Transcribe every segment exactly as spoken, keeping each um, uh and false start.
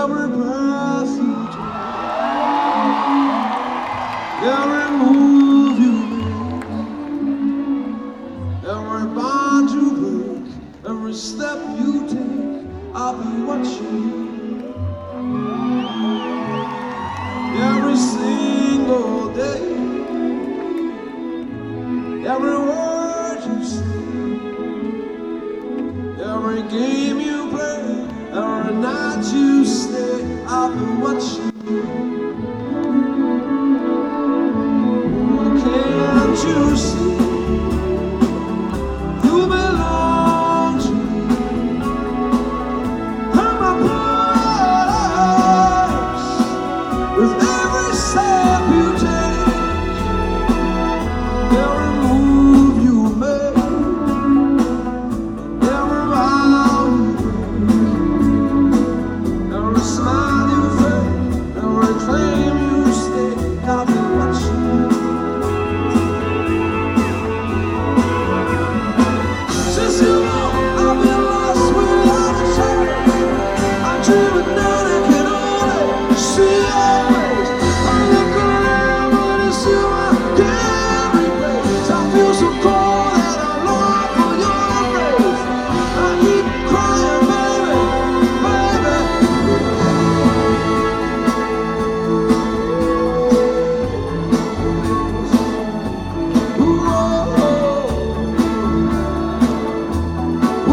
every breath you take, every move you make, every bond you break, every step you take, I'll be watching you. Every single day, every word you say, every game you play, every night you stay, I'll be watching you. Can't you see? You belong to me. I'm a prize with every step you take, every move you make, every vow you break, every smile you fake, every claim you stake, I'll be watching you. Since you know I've been lost without a trace, I'm dreaming that I can only see your face. I look around, but it's you I can't replace. I feel so cold that I long for your embrace. I keep crying, baby, baby. Ooh, oh, ooh, oh,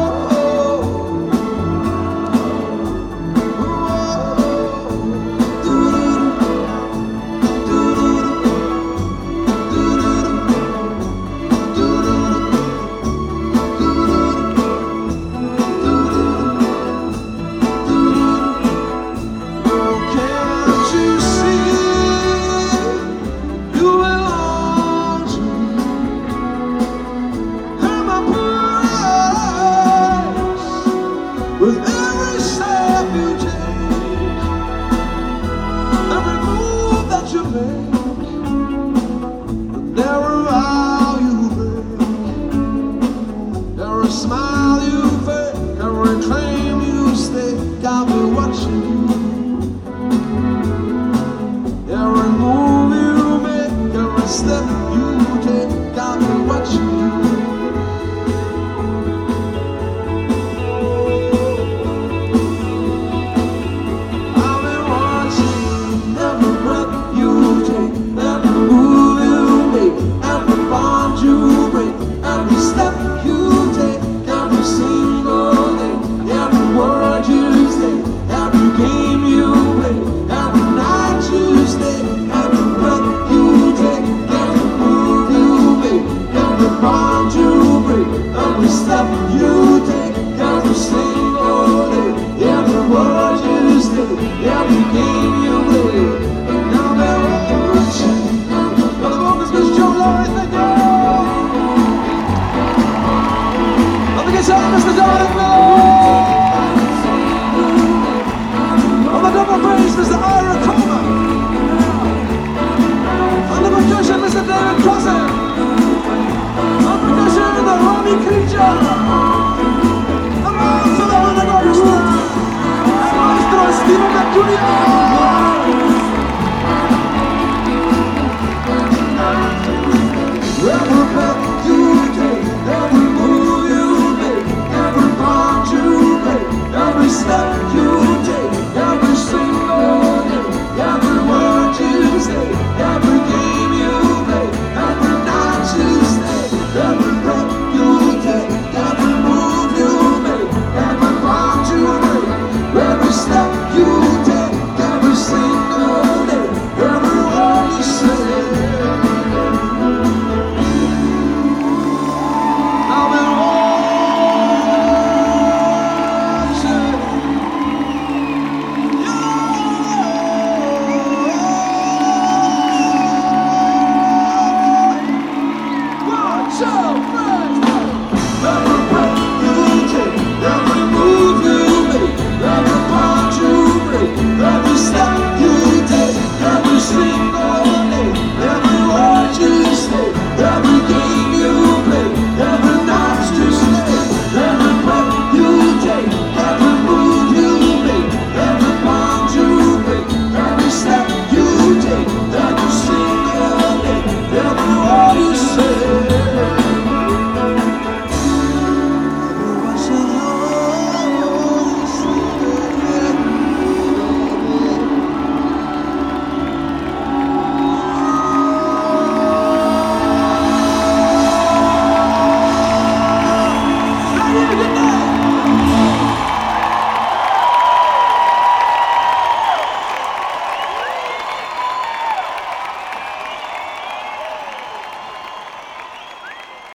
can't you see? You belong to me. I'm a prize with every step you take, every move that you make, and every vow you break, every smile you fake, every claim you stake. I'll be